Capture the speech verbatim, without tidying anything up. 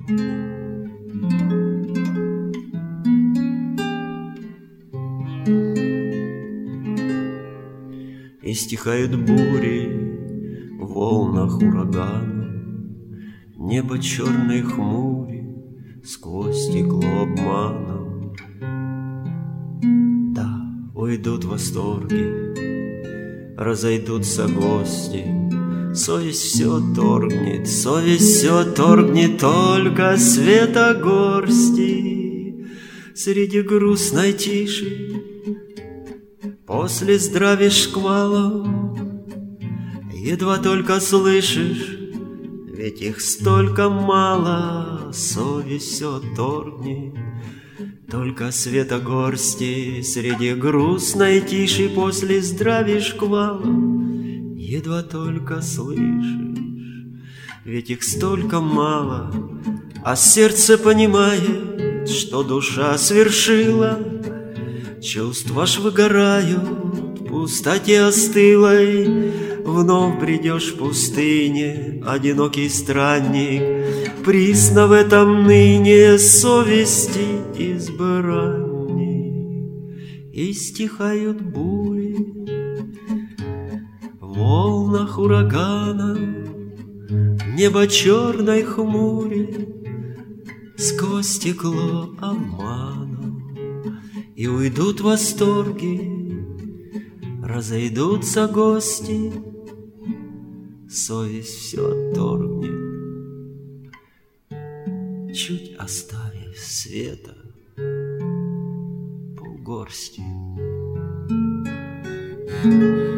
И стихают бури в волнах урагана, небо черное хмури сквозь стекло обманом. Да, уйдут восторги, разойдутся гости, совесть все торгнет, совесть все торгнет, только света горсти среди грустной тиши. После здравия шквалов едва только слышишь, ведь их столько мало, совесть все торгнет, только света горсти среди грустной тиши. После здравия шквалов едва только слышишь, ведь их столько мало, а сердце понимает, что душа свершила. Чувства ж выгорают в пустоте остылой, вновь бредешь в пустыне, одинокий странник, присно в этом ныне совести избранник. И стихают бури в волнах урагана, небо черной хмури сквозь стекло обмана. И уйдут восторги, разойдутся гости, совесть все отторгнет, чуть оставив света полгорсти.